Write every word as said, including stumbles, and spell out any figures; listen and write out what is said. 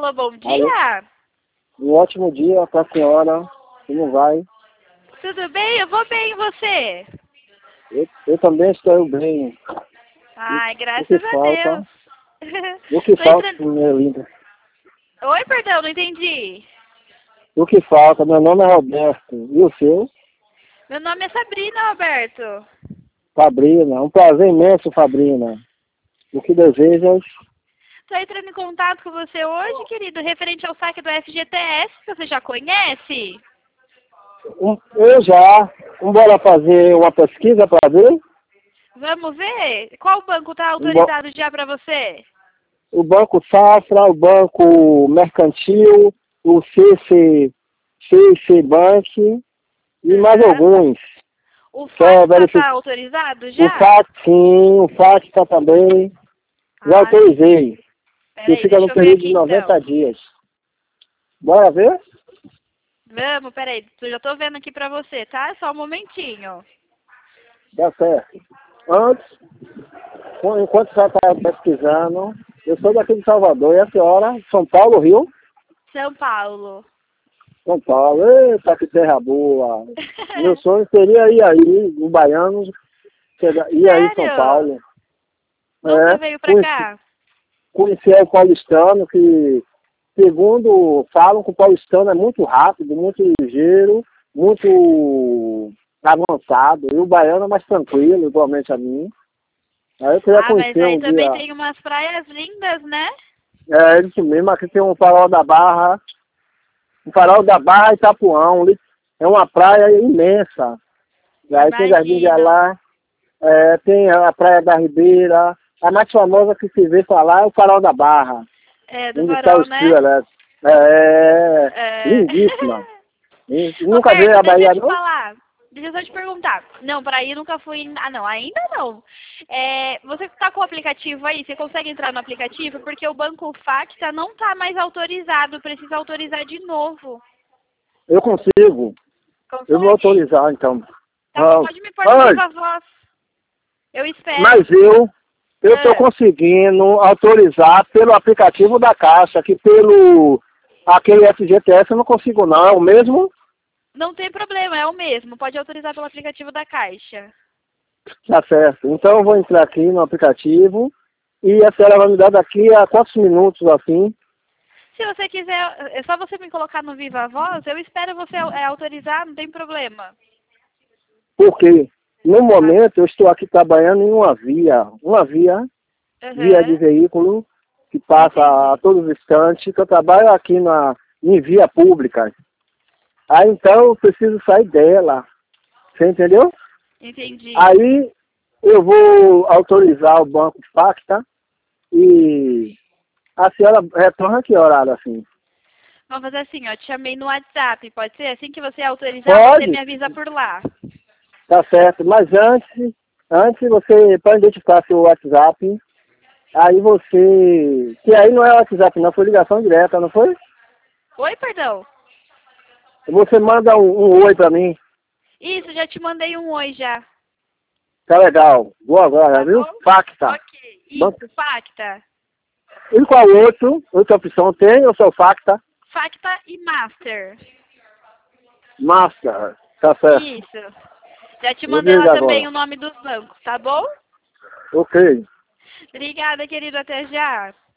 Alô, bom Alô? dia. Um ótimo dia para a senhora. Como vai? Tudo bem? Eu vou bem, e você? Eu, eu também estou bem. Ai, O, o que graças a falta? Deus. O que Tô falta, entrando... minha linda? Oi, perdão, não entendi. O que falta? Meu nome é Roberto. E o seu? Meu nome é Sabrina, Roberto. Fabrina. Um prazer imenso, Fabrina. O que desejas? Tô entrando em contato com você hoje, querido, referente ao saque do F G T S, que você já conhece. Um, eu já. Vamos embora fazer uma pesquisa para ver? Vamos ver? Qual banco tá Um bo- autorizado já para você? O Banco Safra, o Banco Mercantil, o C C, C C Bank e mais Aham. alguns. O Quer FATCA tá verificar? autorizado O já? fax, sim, o fax está também. Já Ah, autorizei. Que peraí, fica no deixa eu ver período aqui de noventa então. dias. Bora ver? Vamos, peraí, eu já tô vendo aqui pra você, tá? Só um momentinho. Dá certo. Antes, enquanto você está pesquisando, eu sou daqui de Salvador e a senhora, São Paulo, Rio? São Paulo. São Paulo, eita que terra boa. Meu sonho seria ir aí, no Baiano, chegar- ir aí em São Sério? Paulo. Nunca É, veio pra conheci- cá? conhecer o paulistano, que segundo falam que o paulistano é muito rápido, muito ligeiro, muito avançado. E o baiano é mais tranquilo, igualmente a mim. Aí eu queria Ah, mas conhecer aí um também dia. tem umas praias lindas, né? É isso mesmo, aqui tem um farol da Barra, um farol da Barra Itapuã, um li- é uma praia imensa. E aí tem Jardim de Imagino. Alá, é, tem a Praia da Ribeira. A mais famosa que se vê falar é o farol da Barra, É, do onde está o farol, trio né? elétrico. É É... lindíssima. E nunca veio Roberto, a deixa eu Bahia, te não? falar. Deixa eu só te perguntar. Não, para aí nunca fui. Ah, não, ainda não. É, você está com o aplicativo aí? Você consegue entrar no aplicativo? Porque o Banco Facta não está mais autorizado. Precisa autorizar de novo. Eu consigo. Eu vou Consegue? autorizar, então. Tá bom, Ah, pode me pôr no ai, viva voz. Eu espero. mas eu eu estou Ah, conseguindo autorizar pelo aplicativo da Caixa, que pelo aquele F G T S eu não consigo não, é o mesmo? não tem problema, é o mesmo. Pode autorizar pelo aplicativo da Caixa. Tá certo. Então eu vou entrar aqui no aplicativo e a senhora vai me dar daqui a quantos minutos assim? Se você quiser, é só você me colocar no viva voz. Eu espero você é, autorizar, não tem problema. Porque no Tá. momento eu estou aqui trabalhando em uma via, uma via, via de Aham. veículo que passa Entendi. a todos os instantes, que eu trabalho aqui na, em via pública. Aí então eu preciso sair dela. Você entendeu? Entendi. Aí eu vou autorizar o banco de Facta e a senhora retorna que horário assim? Vamos fazer assim, ó. Te chamei no WhatsApp, pode ser? Assim que você autorizar, você me Pode, avisa por lá. tá certo. Mas antes, antes você pode identificar seu WhatsApp. Aí você. Que aí não é WhatsApp, não, foi ligação direta, não foi? Oi, perdão. Você manda um, um oi pra mim. Isso, já te mandei um oi já. Tá legal. Boa agora, Tá viu? bom? Facta. Ok. Banco. Isso, Facta. E qual outro? Outra opção tem ou só Facta? Facta e Master. Master. Tá certo. Isso. Já te Vou mandei lá desligar também agora. o nome dos bancos, tá bom? Ok. Obrigada, querido. Até já.